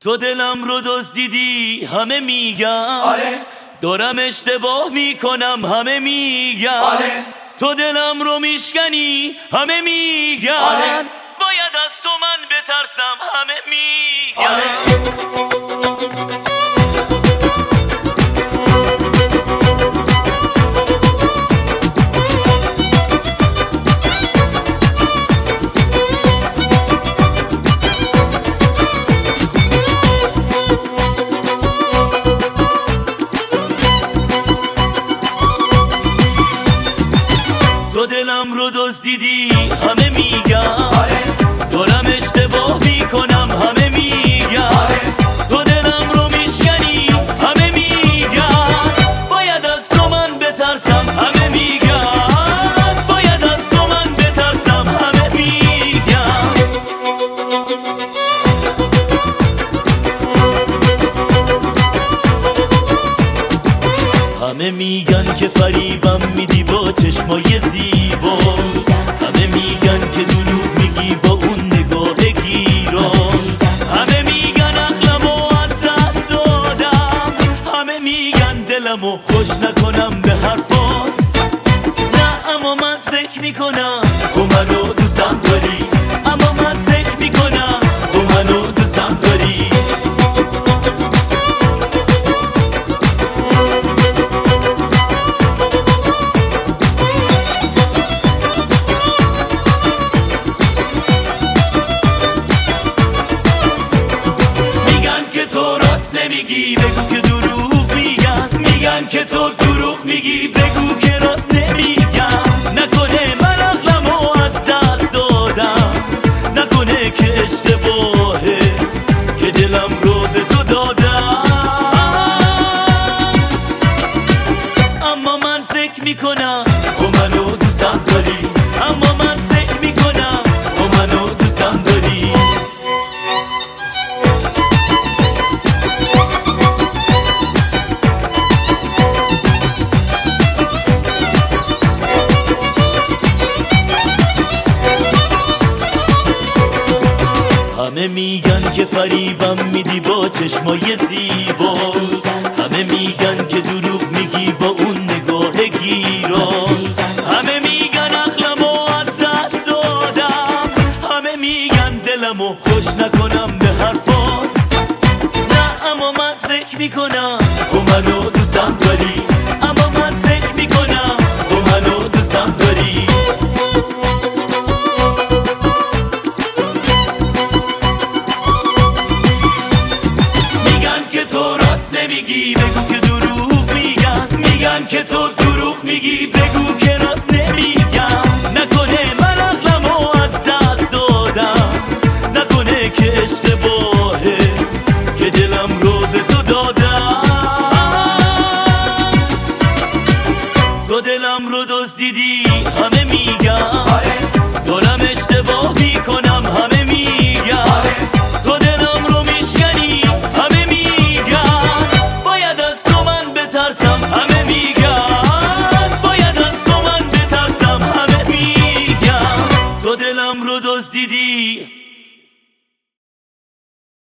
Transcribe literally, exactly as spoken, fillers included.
تو دلم رو دزدیدی همه میگن، آره دارم اشتباه میکنم همه میگن، آره تو دلم رو میشکنی همه میگن، آره باید از تو من بترسم همه میگن، آره تو دلم رو دزدیدی همه میگن، آره دارم اشتباه میکنم همه میگن، آره تو دلم رو میشکنی همه میگن، باید از تو من بترسم همه میگن، باید از تو من بترسم همه میگن. همه میگن که فریبم میدی با چشمای زیبا، همه میگن که دروغ میگی با اون نگاه گیران، همه میگن عقلمو از دست دادم، همه میگن دلمو خوش نکنم به حرفات، نه اما من فکر میکنم تو منو دوستم داری، اما من فکر میکنم تو منو دوستم داری. نمیگی بگو که دروغ میگن، میگن که تو دروغ میگی بگو که راست نمیگن، نکنه من عقلمو از دست دادم، نکنه که اشتباهه که دلم رو به تو دادم، اما من فکر میکنم تو منو دوستم داری، اما من فکر میکنم تو منو دوستم داری. همه میگن که فریبم میدی با چشمای زیبا، همه میگن که دروغ میگی با اون نگاه گیران، همه میگن عقلمو از دست دادم، همه میگن دلمو خوش نکنم به حرفات، نه اما من فکر میکنم تو منو دوستم داری، اما من فکر میکنم تو منو دوستم داری. نمیگی بگو که دروغ میگن، میگن که تو دروغ میگی بگو که راست نمیگن، نکنه من عقلمو از دست دادم، نکنه که اشتباهه که دلم رو به تو دادم، تو دلم رو دزدیدی همه میگن، آره دارم اشتباه میکنم همه